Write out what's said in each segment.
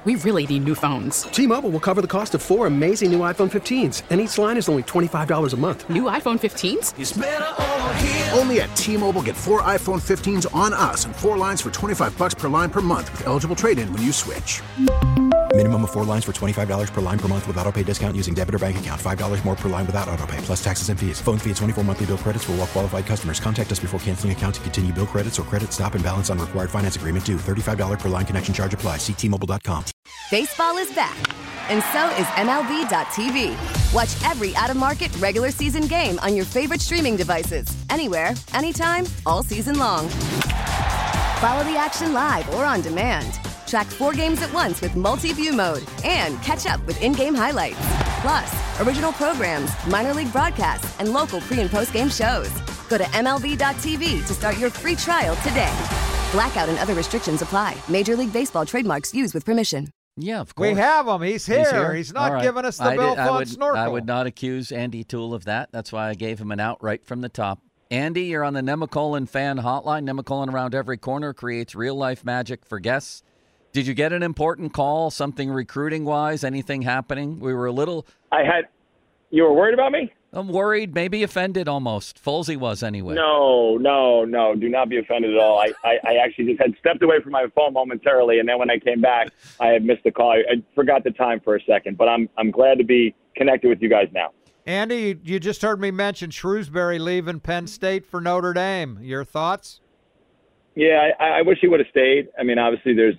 We really need new phones. T-Mobile will cover the cost of 4 amazing new iPhone 15s, and each line is only $25 a month. New iPhone 15s? It's better over here. Only at T-Mobile, get 4 iPhone 15s on us and 4 lines for $25 per line per month with eligible trade-in when you switch. Minimum of 4 lines for $25 per line per month with autopay discount using debit or bank account. $5 more per line without autopay, plus taxes and fees. Phone fee at 24 monthly bill credits for well-qualified customers. Contact us before canceling account to continue bill credits or credit stop and balance on required finance agreement due. $35 per line connection charge applies. See T-Mobile.com. Baseball is back, and so is MLB.tv. Watch every out-of-market regular season game on your favorite streaming devices. Anywhere, anytime, all season long. Follow the action live or on demand. Track 4 games at once with multi-view mode and catch up with in-game highlights. Plus, original programs, minor league broadcasts, and local pre- and post-game shows. Go to MLB.tv to start your free trial today. Blackout and other restrictions apply. Major League Baseball trademarks used with permission. Yeah, of course. We have him. He's here. He's not right. giving us the Bill Font snorkel. I would not accuse Andy Toole of that. That's why I gave him an out right from the top. Andy, you're on the Nemacolin fan hotline. Nemacolin around every corner creates real-life magic for guests. Did you get an important call, something recruiting-wise, anything happening? We were a little... You were worried about me? I'm worried, maybe offended almost. Folsey was anyway. No. Do not be offended at all. I actually just had stepped away from my phone momentarily, and then when I came back, I had missed the call. I forgot the time for a second, but I'm glad to be connected with you guys now. Andy, you just heard me mention Shrewsbury leaving Penn State for Notre Dame. Your thoughts? Yeah, I wish he would have stayed. I mean, obviously there's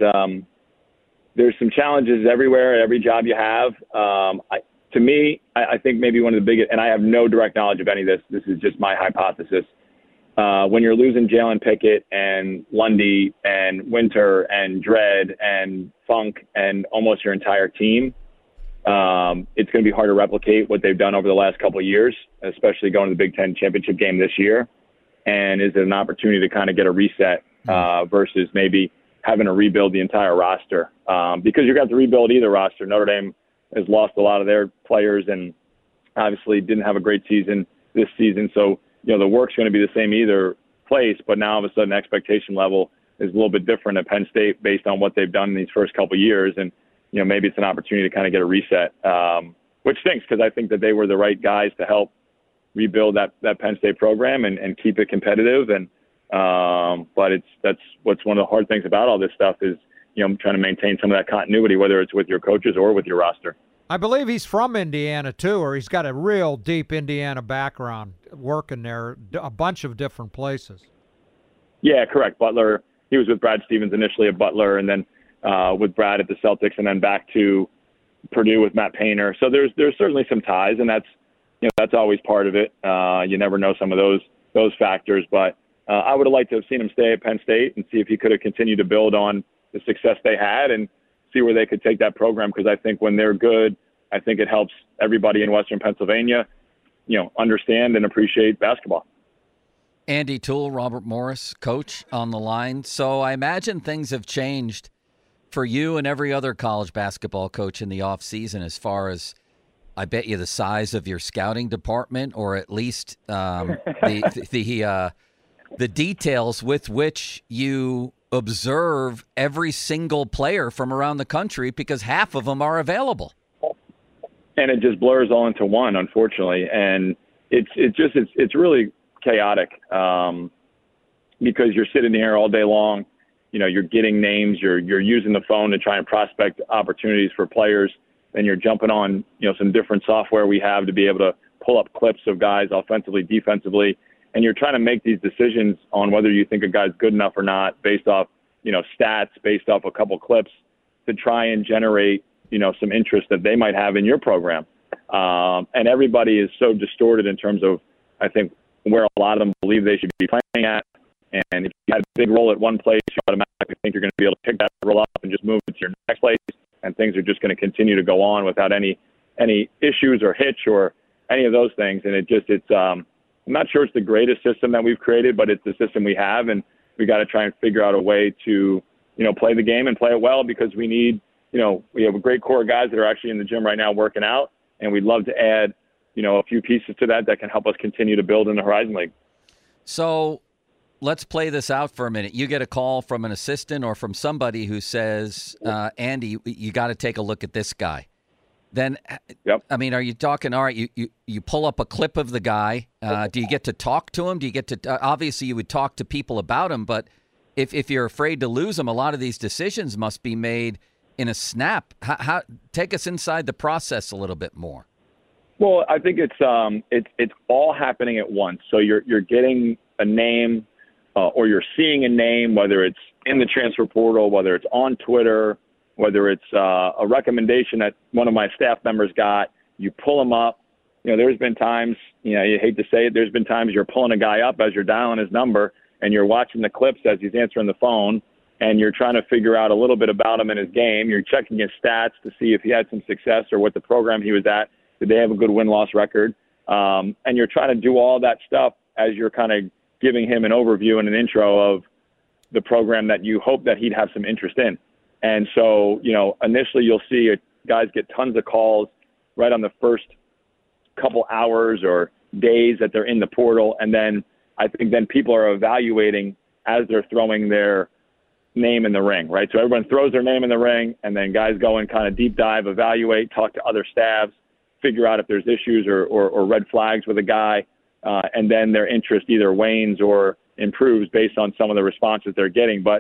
some challenges everywhere, at every job you have. To me, I think maybe one of the biggest, and I have no direct knowledge of any of this. This is just my hypothesis. When you're losing Jalen Pickett and Lundy and Winter and Dredd and Funk and almost your entire team, it's going to be hard to replicate what they've done over the last couple of years, especially going to the Big Ten championship game this year. And is it an opportunity to kind of get a reset versus maybe having to rebuild the entire roster? Because you got to rebuild either roster. Notre Dame has lost a lot of their players and obviously didn't have a great season this season. So, the work's going to be the same either place, but now all of a sudden expectation level is a little bit different at Penn State based on what they've done in these first couple of years. And, maybe it's an opportunity to kind of get a reset, which stinks because I think that they were the right guys to help rebuild that Penn State program and keep it competitive. And but that's what's one of the hard things about all this stuff is, trying to maintain some of that continuity, whether it's with your coaches or with your roster. I believe he's from Indiana, too, or he's got a real deep Indiana background working there, a bunch of different places. Yeah, correct. Butler, he was with Brad Stevens initially at Butler and then with Brad at the Celtics and then back to Purdue with Matt Painter. So there's certainly some ties, and that's always part of it. You never know some of those factors, but I would have liked to have seen him stay at Penn State and see if he could have continued to build on the success they had and see where they could take that program. Because I think when they're good, I think it helps everybody in Western Pennsylvania, understand and appreciate basketball. Andy Toole, Robert Morris, coach on the line. So I imagine things have changed for you and every other college basketball coach in the off season as far as, I bet you, the size of your scouting department, or at least the details with which you observe every single player from around the country, because half of them are available. And it just blurs all into one, unfortunately. And it's really chaotic because you're sitting here all day long. You're getting names. You're using the phone to try and prospect opportunities for players. Then you're jumping on, some different software we have to be able to pull up clips of guys offensively, defensively. And you're trying to make these decisions on whether you think a guy's good enough or not based off, stats, based off a couple clips to try and generate, some interest that they might have in your program. And everybody is so distorted in terms of, I think, where a lot of them believe they should be playing at. And if you had a big role at one place, you automatically think you're going to be able to pick that role up and just move it to your next place. And things are just going to continue to go on without any issues or hitch or any of those things. And I'm not sure it's the greatest system that we've created, but it's the system we have. And we got to try and figure out a way to, play the game and play it well, because we need, we have a great core of guys that are actually in the gym right now working out. And we'd love to add, a few pieces to that can help us continue to build in the Horizon League. So let's play this out for a minute. You get a call from an assistant or from somebody who says, Andy, you got to take a look at this guy. Then, Yep. I mean, are you talking, all right, you pull up a clip of the guy. Do you get to talk to him? Do you get to, obviously you would talk to people about him, but if you're afraid to lose him, a lot of these decisions must be made in a snap. How take us inside the process a little bit more. Well, I think it's all happening at once. So you're getting a name or you're seeing a name, whether it's in the transfer portal, whether it's on Twitter, whether it's a recommendation that one of my staff members got. You pull them up. There's been times, you hate to say it, there's been times you're pulling a guy up as you're dialing his number and you're watching the clips as he's answering the phone and you're trying to figure out a little bit about him in his game. You're checking his stats to see if he had some success or what the program he was at. Did they have a good win-loss record? And you're trying to do all that stuff as you're kind of giving him an overview and an intro of the program that you hope that he'd have some interest in. And so, initially you'll see guys get tons of calls right on the first couple hours or days that they're in the portal. And then I think then people are evaluating as they're throwing their name in the ring, right? So everyone throws their name in the ring and then guys go and kind of deep dive, evaluate, talk to other staffs, figure out if there's issues or red flags with a guy. And then their interest either wanes or improves based on some of the responses they're getting. But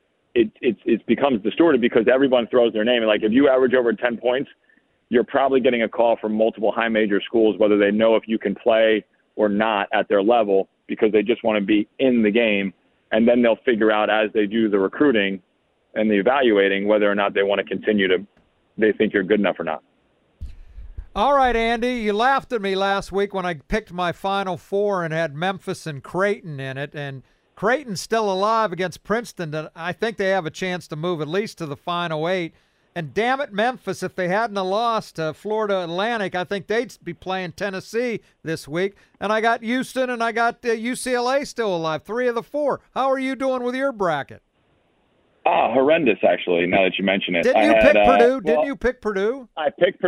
it becomes distorted because everyone throws their name. And like if you average over 10 points, you're probably getting a call from multiple high major schools, whether they know if you can play or not at their level, because they just want to be in the game. And then they'll figure out as they do the recruiting and the evaluating whether or not they want to continue they think you're good enough or not. All right, Andy, you laughed at me last week when I picked my Final Four and had Memphis and Creighton in it, and Creighton's still alive against Princeton. I think they have a chance to move at least to the Final Eight. And damn it, Memphis, if they hadn't lost to Florida Atlantic, I think they'd be playing Tennessee this week. And I got Houston and I got UCLA still alive, 3 of the 4. How are you doing with your bracket? Horrendous, actually, now that you mention it. Didn't you pick Purdue? Didn't you pick Purdue? I picked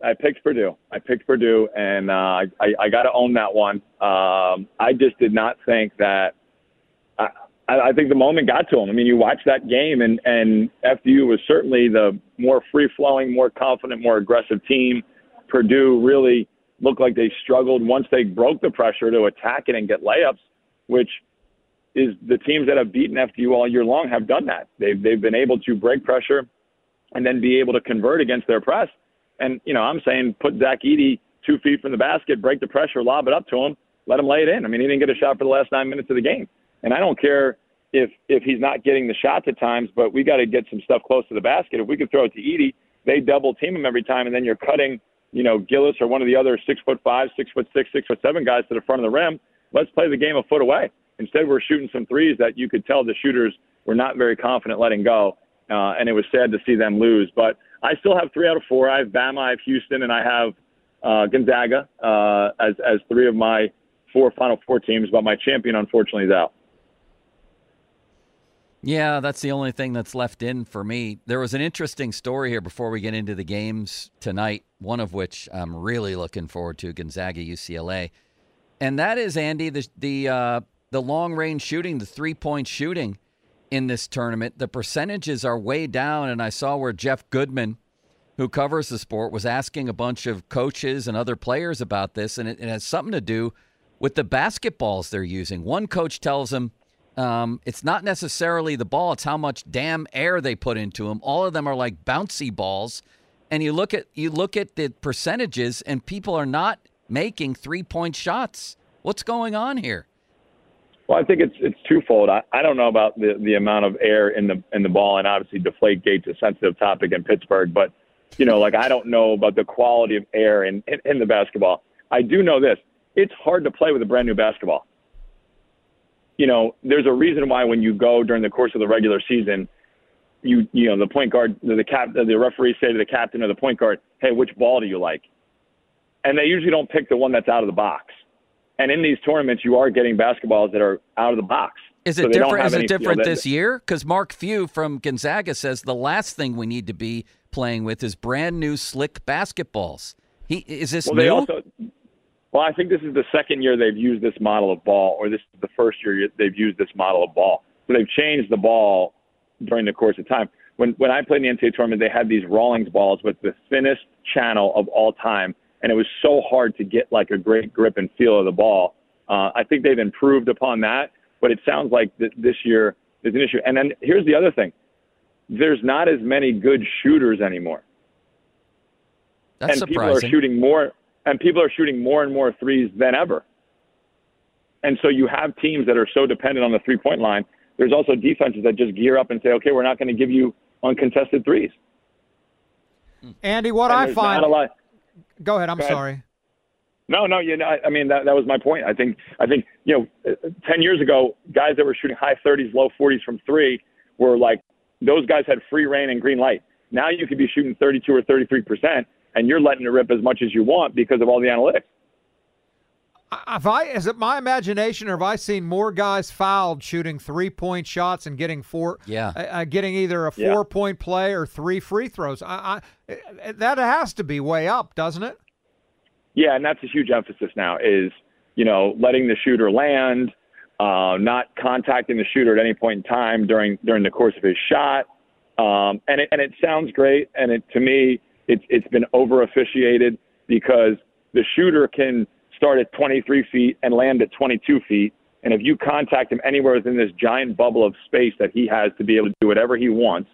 Purdue, and I got to own that one. I just did not think that I think the moment got to him. I mean, you watch that game, and FDU was certainly the more free-flowing, more confident, more aggressive team. Purdue really looked like they struggled once they broke the pressure to attack it and get layups, which is the teams that have beaten FDU all year long have done that. They've been able to break pressure and then be able to convert against their press. And, I'm saying put Zach Edey 2 feet from the basket, break the pressure, lob it up to him, let him lay it in. I mean, he didn't get a shot for the last 9 minutes of the game. And I don't care if he's not getting the shots at times, but we got to get some stuff close to the basket. If we could throw it to Edey, they double team him every time, and then you're cutting, Gillis or one of the other 6'5", 6'6", 6'7" guys to the front of the rim. Let's play the game a foot away. Instead, we're shooting some threes that you could tell the shooters were not very confident letting go, and it was sad to see them lose. But I still have 3 out of 4. I have Bama, I have Houston, and I have Gonzaga as 3 of my 4 Final Four teams, but my champion, unfortunately, is out. Yeah, that's the only thing that's left in for me. There was an interesting story here before we get into the games tonight, one of which I'm really looking forward to, Gonzaga, UCLA. And that is, Andy, the long-range shooting, the three-point shooting in this tournament. The percentages are way down, and I saw where Jeff Goodman, who covers the sport, was asking a bunch of coaches and other players about this, and it has something to do with the basketballs they're using. One coach tells him it's not necessarily the ball, it's how much damn air they put into them. All of them are like bouncy balls, and you look at the percentages, and people are not making three-point shots. What's going on here? Well, I think it's twofold. I don't know about the amount of air in the ball, and obviously Deflategate's a sensitive topic in Pittsburgh. But I don't know about the quality of air in the basketball. I do know this: it's hard to play with a brand new basketball. There's a reason why when you go during the course of the regular season, the point guard, the referees say to the captain or the point guard, "Hey, which ball do you like?" And they usually don't pick the one that's out of the box. And in these tournaments, you are getting basketballs that are out of the box. Is it different? Is it different this year? Because Mark Few from Gonzaga says the last thing we need to be playing with is brand new slick basketballs. Is this new? Well, I think this is the second year they've used this model of ball, or this is the first year they've used this model of ball. So they've changed the ball during the course of time. When I played in the NCAA tournament, they had these Rawlings balls with the thinnest channel of all time, and it was so hard to get like a great grip and feel of the ball. I think they've improved upon that, but it sounds like this year there's an issue. And then here's the other thing. There's not as many good shooters anymore. That's and surprising. People are shooting more and more threes than ever. And so you have teams that are so dependent on the three-point line. There's also defenses that just gear up and say, okay, we're not going to give you uncontested threes. Andy, what I find – go ahead. I'm sorry. No, I mean, that was my point. I think 10 years ago, guys that were shooting high 30s, low 40s from three were like, those guys had free reign and green light. Now you could be shooting 32 or 33%, and you're letting it rip as much as you want because of all the analytics. Is it my imagination, or have I seen more guys fouled shooting 3-point shots and getting getting either a 4-point play or 3 free throws? That has to be way up, doesn't it? Yeah, and that's a huge emphasis now is, letting the shooter land, not contacting the shooter at any point in time during the course of his shot. And it sounds great, and to me, it's been over officiated because the shooter can start at 23 feet and land at 22 feet. And if you contact him anywhere within this giant bubble of space that he has to be able to do whatever he wants,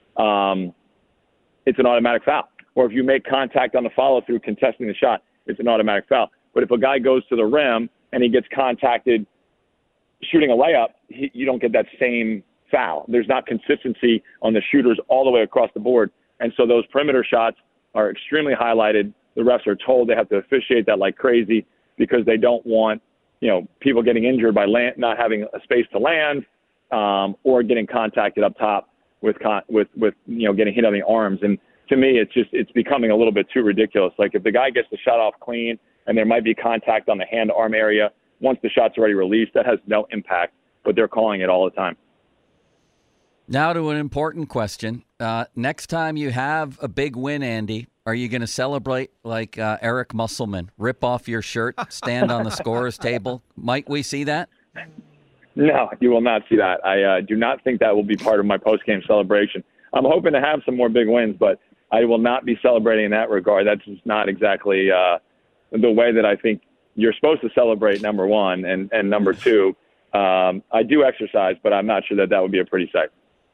it's an automatic foul. Or if you make contact on the follow through contesting the shot, it's an automatic foul. But if a guy goes to the rim and he gets contacted shooting a layup, you don't get that same foul. There's not consistency on the shooters all the way across the board. And so those perimeter shots are extremely highlighted. The refs are told they have to officiate that like crazy because they don't want, people getting injured by not having a space to land, or getting contacted up top with getting hit on the arms. And to me, it's becoming a little bit too ridiculous. Like if the guy gets the shot off clean and there might be contact on the hand-arm area, once the shot's already released, that has no impact, but they're calling it all the time. Now to an important question. Next time you have a big win, Andy, are you going to celebrate like Eric Musselman, rip off your shirt, stand on the scorer's table? Might we see that? No, you will not see that. I do not think that will be part of my post-game celebration. I'm hoping to have some more big wins, but I will not be celebrating in that regard. That's just not exactly the way that I think you're supposed to celebrate, number one. And number two, I do exercise, but I'm not sure that would be a pretty sight.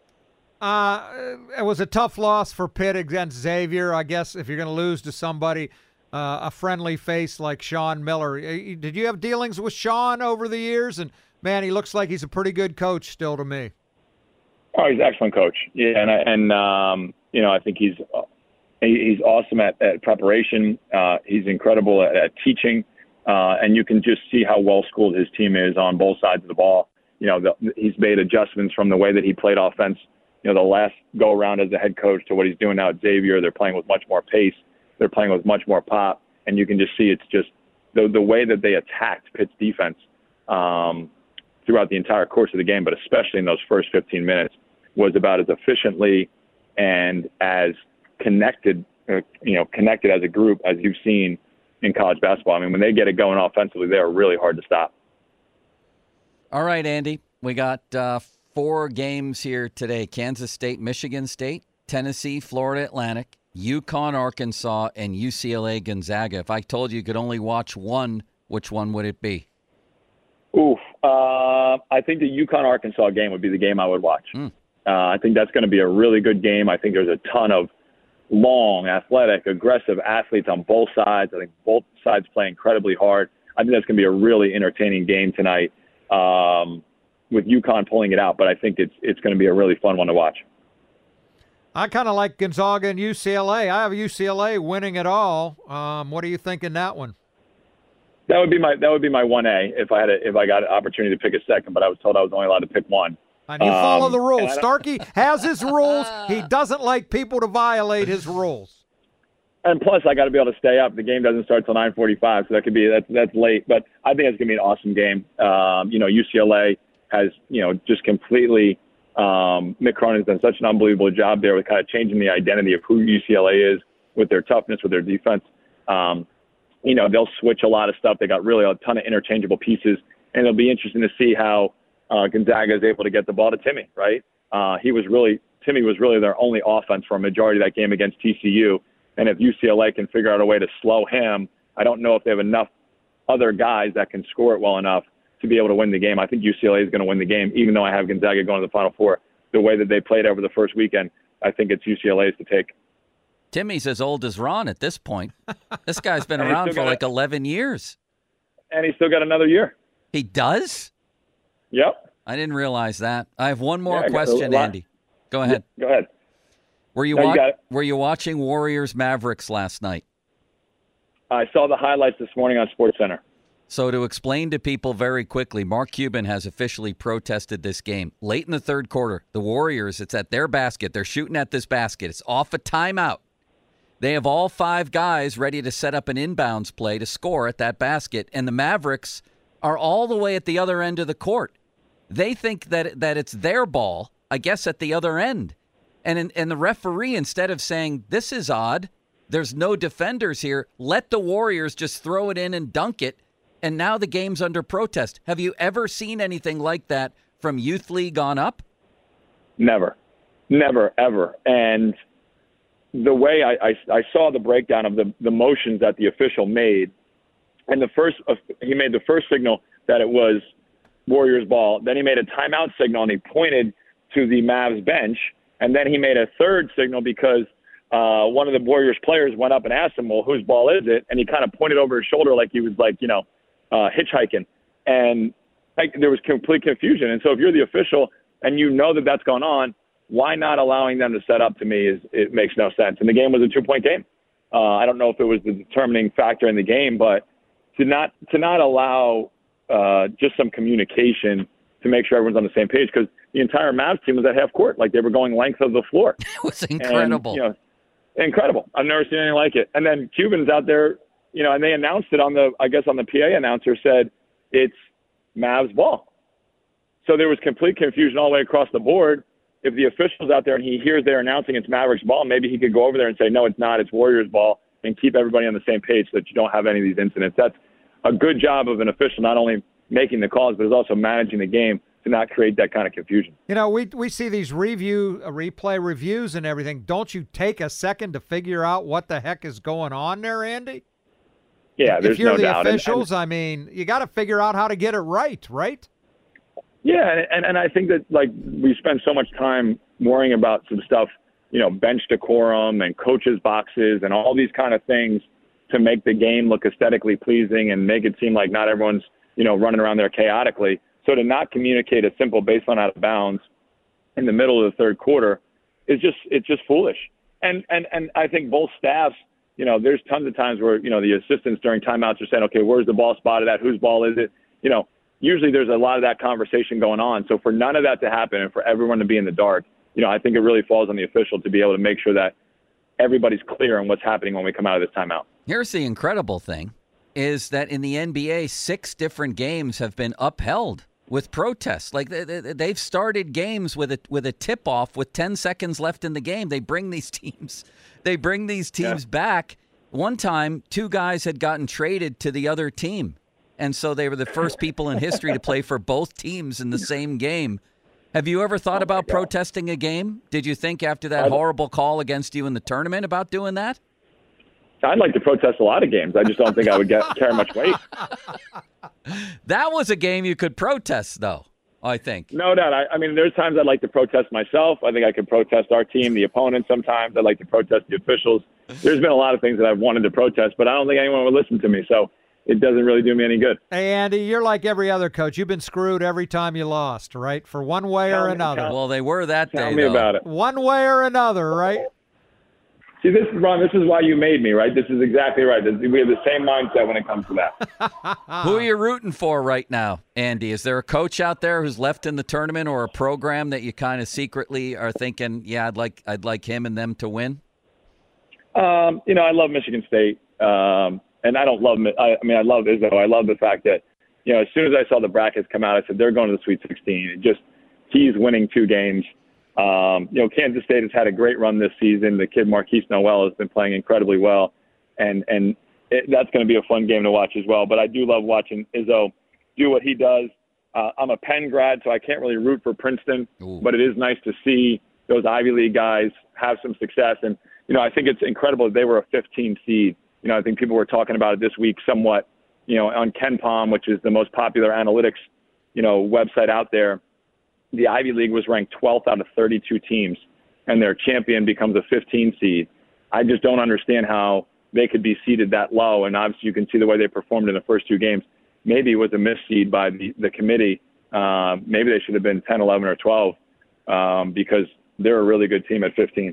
It was a tough loss for Pitt against Xavier. I guess if you're going to lose to somebody, a friendly face like Sean Miller. Did you have dealings with Sean over the years? And, man, he looks like he's a pretty good coach still to me. Oh, he's an excellent coach. Yeah, and I think he's awesome at preparation. He's incredible at teaching, and you can just see how well-schooled his team is on both sides of the ball. He's made adjustments from the way that he played offense, the last go-around as a head coach to what he's doing now at Xavier. They're playing with much more pace. They're playing with much more pop, and you can just see it's just the way that they attacked Pitt's defense throughout the entire course of the game, but especially in those first 15 minutes, was about as efficiently and as connected as a group as you've seen in college basketball. I mean, when they get it going offensively, they are really hard to stop. All right, Andy, we got 4 games here today: Kansas State, Michigan State, Tennessee, Florida Atlantic, UConn, Arkansas, and UCLA, Gonzaga. If I told you could only watch one, which one would it be? I think the UConn-Arkansas game would be the game I would watch. I think that's going to be a really good game. I think there's a ton of long, athletic, aggressive athletes on both sides. I think both sides play incredibly hard. I think that's going to be a really entertaining game tonight, with UConn pulling it out. But I think it's going to be a really fun one to watch. I kind of like Gonzaga and UCLA. I have UCLA winning it all. What do you think in that one? That would be my 1A if I got an opportunity to pick a second, but I was told I was only allowed to pick one. And you follow the rules. Starkey has his rules. He doesn't like people to violate his rules. And plus, I got to be able to stay up. The game doesn't start till 9:45, so that's late. But I think it's going to be an awesome game. UCLA has just completely. Mick Cronin's done such an unbelievable job there with kind of changing the identity of who UCLA is with their toughness, with their defense. they'll switch a lot of stuff. They got really a ton of interchangeable pieces, and it'll be interesting to see how Gonzaga is able to get the ball to Timmy, right? Timmy was really their only offense for a majority of that game against TCU. And if UCLA can figure out a way to slow him, I don't know if they have enough other guys that can score it well enough to be able to win the game. I think UCLA is going to win the game, even though I have Gonzaga going to the Final Four. The way that they played over the first weekend, I think it's UCLA's to take. Timmy's as old as Ron at this point. This guy's been around for like 11 years. And he's still got another year. He does? Yep. I didn't realize that. I have one more question, Andy. Go ahead. Go ahead. Were you watching Warriors Mavericks last night? I saw the highlights this morning on SportsCenter. So to explain to people very quickly, Mark Cuban has officially protested this game. Late in the third quarter, the Warriors, it's at their basket. They're shooting at this basket. It's off a timeout. They have all 5 guys ready to set up an inbounds play to score at that basket, and the Mavericks are all the way at the other end of the court. They think that it's their ball, I guess, at the other end. And the referee, instead of saying, this is odd, there's no defenders here, let the Warriors just throw it in and dunk it, and now the game's under protest. Have you ever seen anything like that from Youth League on up? Never, ever. And the way I saw the breakdown of the motions that the official made, and he made the first signal that it was Warriors ball. Then he made a timeout signal, and he pointed to the Mavs bench. And then he made a third signal because one of the Warriors players went up and asked him, well, whose ball is it? And he kind of pointed over his shoulder like he was hitchhiking. And there was complete confusion. And so if you're the official and you know that that's going on, why not allowing them to set up, to me, it makes no sense. And the game was a 2-point game. I don't know if it was the determining factor in the game, but to not allow just some communication to make sure everyone's on the same page, because the entire Mavs team was at half court. Like, they were going length of the floor. It was incredible. And, incredible. I've never seen anything like it. And then Cuban's out there, and they announced it on the PA announcer said it's Mavs ball. So there was complete confusion all the way across the board. If the official's out there and he hears they're announcing it's Mavericks ball, maybe he could go over there and say, no, it's not, it's Warriors ball, and keep everybody on the same page so that you don't have any of these incidents. That's a good job of an official, not only making the calls, but is also managing the game to not create that kind of confusion. We see these replay reviews and everything. Don't you take a second to figure out what the heck is going on there, Andy? Yeah, there's no doubt. If you're the officials, you got to figure out how to get it right? Yeah, and I think that, we spend so much time worrying about some stuff, bench decorum and coaches' boxes and all these kind of things to make the game look aesthetically pleasing and make it seem like not everyone's, running around there chaotically. So to not communicate a simple baseline out of bounds in the middle of the third quarter it's just foolish. And I think both staffs, there's tons of times where, the assistants during timeouts are saying, okay, where's the ball spotted at? Whose ball is it? Usually there's a lot of that conversation going on. So for none of that to happen and for everyone to be in the dark, I think it really falls on the official to be able to make sure that everybody's clear on what's happening when we come out of this timeout. Here's the incredible thing, is that in the NBA, 6 different games have been upheld with protests. Like, they've started games with a tip-off with 10 seconds left in the game. They bring these teams back. One time, 2 guys had gotten traded to the other team. And so they were the first people in history to play for both teams in the same game. Have you ever thought about protesting a game? Did you think after that horrible call against you in the tournament about doing that? I'd like to protest a lot of games. I just don't think I would carry much weight. That was a game you could protest, though, I think. No doubt. I mean, there's times I'd like to protest myself. I think I could protest our team, the opponent sometimes. I'd like to protest the officials. There's been a lot of things that I've wanted to protest, but I don't think anyone would listen to me. So it doesn't really do me any good. Hey, Andy, you're like every other coach. You've been screwed every time you lost, right? For one way or another. Well, they were that day, Tell me about it. One way or another, right? See, Ron, this is why you made me, right? This is exactly right. We have the same mindset when it comes to that. Who are you rooting for right now, Andy? Is there a coach out there who's left in the tournament or a program that you kind of secretly are thinking, yeah, I'd like him and them to win? I love Michigan State. And I don't love – I love Izzo. I love the fact that, as soon as I saw the brackets come out, I said they're going to the Sweet 16. He's winning 2 games. Kansas State has had a great run this season. The kid Marquise Noel has been playing incredibly well. And that's going to be a fun game to watch as well. But I do love watching Izzo do what he does. I'm a Penn grad, so I can't really root for Princeton, but it is nice to see those Ivy League guys have some success. And, I think it's incredible that they were a 15 seed. I think people were talking about it this week somewhat, on KenPom, which is the most popular analytics, website out there. The Ivy League was ranked 12th out of 32 teams, and their champion becomes a 15 seed. I just don't understand how they could be seeded that low. And obviously you can see the way they performed in the first two games. Maybe it was a misseed by the committee. Maybe they should have been 10, 11, or 12 because they're a really good team at 15.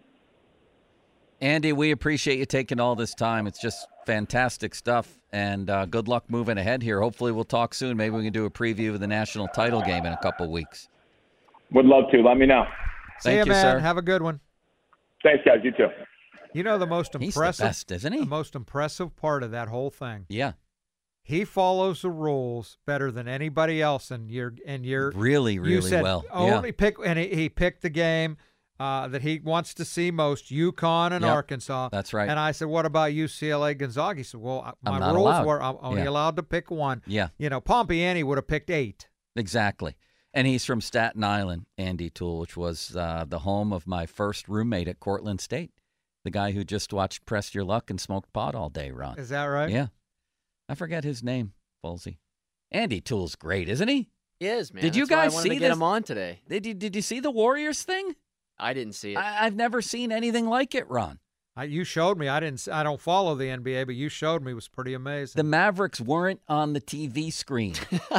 Andy, we appreciate you taking all this time. It's just fantastic stuff, and good luck moving ahead here. Hopefully we'll talk soon. Maybe we can do a preview of the national title game in a couple weeks. Would love to. Let me know. See you, man. Sir. Have a good one. Thanks, guys. You too. The most impressive, he's the best, isn't he? The most impressive part of that whole thing. Yeah. He follows the rules better than anybody else, and you're really said well. Only pick, and he picked the game that he wants to see most, UConn and Arkansas. That's right. And I said, "What about UCLA, Gonzaga?" He said, "Well, my rules allowed. were I'm only allowed to pick one." Yeah. Pompeani would have picked 8. Exactly. And he's from Staten Island, Andy Toole, which was the home of my first roommate at Cortland State, the guy who just watched Press Your Luck and smoked pot all day, Ron. Is that right? Yeah. I forget his name, Folsey. Andy Toole's great, isn't he? He is, man. Did you That's why guys I wanted see to get this? him on today? Did you see the Warriors thing? I didn't see it. I've never seen anything like it, Ron. You showed me. I don't follow the NBA, but you showed me. It was pretty amazing. The Mavericks weren't on the TV screen.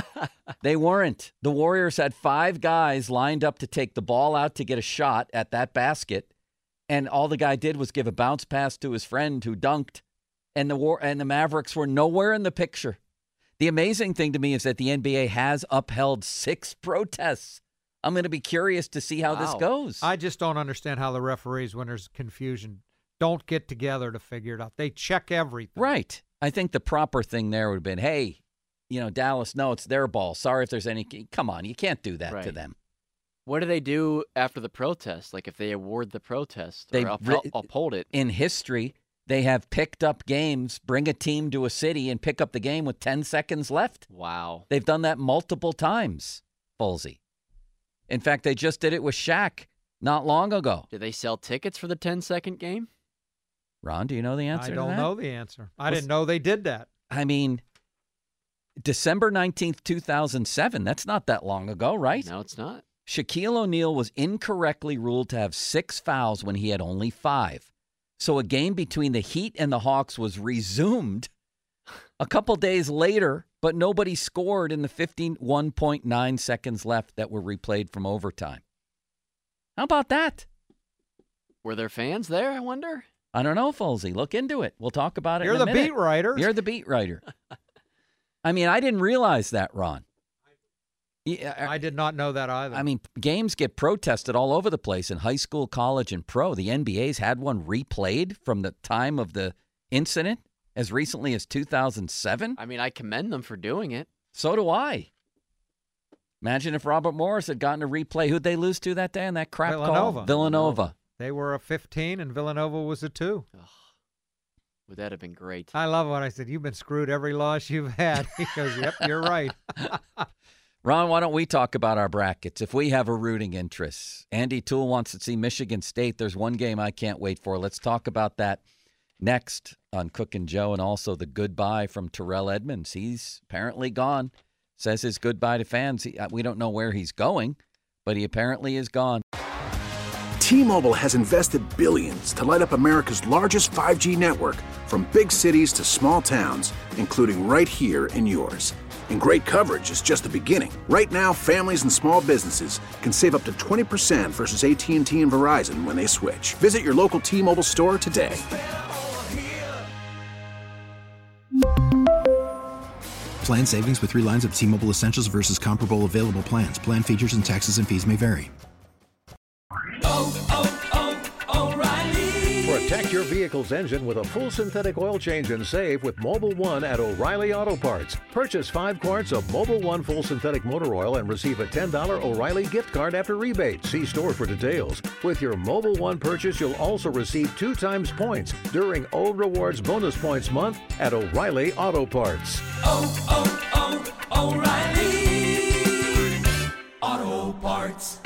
They weren't. The Warriors had 5 guys lined up to take the ball out to get a shot at that basket, and all the guy did was give a bounce pass to his friend who dunked, and the Mavericks were nowhere in the picture. The amazing thing to me is that the NBA has upheld 6 protests. I'm going to be curious to see how this goes. I just don't understand how the referees, when there's confusion, don't get together to figure it out. They check everything. Right. I think the proper thing there would have been, hey, Dallas, no, it's their ball. Sorry if there's any. Come on, you can't do that to them. What do they do after the protest? Like if they award the protest or uphold it? In history, they have picked up games, bring a team to a city and pick up the game with 10 seconds left. Wow. They've done that multiple times, Folsey. In fact, they just did it with Shaq not long ago. Did they sell tickets for the 10-second game? Ron, do you know the answer to that? I don't know the answer. I didn't know they did that. I mean, December 19th, 2007, that's not that long ago, right? No, it's not. Shaquille O'Neal was incorrectly ruled to have 6 fouls when he had only 5. So a game between the Heat and the Hawks was resumed a couple days later, but nobody scored in the 51.9 seconds left that were replayed from overtime. How about that? Were there fans there, I wonder? I don't know, Folsey. Look into it. We'll talk about it in a minute. You're the beat writer. You're the beat writer. I mean, I didn't realize that, Ron. I did not know that either. I mean, games get protested all over the place in high school, college, and pro. The NBA's had one replayed from the time of the incident as recently as 2007. I mean, I commend them for doing it. So do I. Imagine if Robert Morris had gotten a replay. Who'd they lose to that day in that crap call? Villanova. They were a 15 and Villanova was a 2. Ugh. Would that have been great? I love what I said. You've been screwed every loss you've had. He goes, yep, you're right. Ron, why don't we talk about our brackets if we have a rooting interest? Andy Toole wants to see Michigan State. There's one game I can't wait for. Let's talk about that next on Cook and Joe, and also the goodbye from Terrell Edmonds. He's apparently gone. Says his goodbye to fans. We don't know where he's going, but he apparently is gone. T-Mobile has invested billions to light up America's largest 5G network, from big cities to small towns, including right here in yours. And great coverage is just the beginning. Right now, families and small businesses can save up to 20% versus AT&T and Verizon when they switch. Visit your local T-Mobile store today. Plan savings with 3 lines of T-Mobile Essentials versus comparable available plans. Plan features and taxes and fees may vary. O'Reilly. For a Protect your vehicle's engine with a full synthetic oil change and save with Mobil 1 at O'Reilly Auto Parts. Purchase 5 quarts of Mobil 1 full synthetic motor oil and receive a $10 O'Reilly gift card after rebate. See store for details. With your Mobil 1 purchase, you'll also receive 2 times points during O-Rewards Bonus Points Month at O'Reilly Auto Parts. O'Reilly Auto Parts.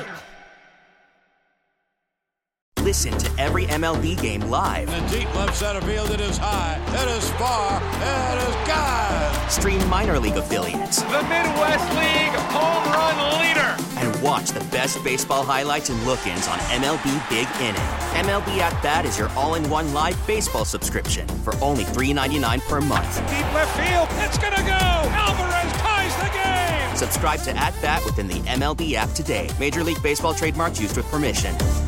Listen to every MLB game live. In the deep left center field, it is high, it is far, it is gone. Stream minor league affiliates. The Midwest League home run leader. And watch the best baseball highlights and look-ins on MLB Big Inning. MLB At Bat is your all-in-one live baseball subscription for only $3.99 per month. Deep left field, it's gonna go. Alvarez ties the game. Subscribe to At Bat within the MLB app today. Major League Baseball trademarks used with permission.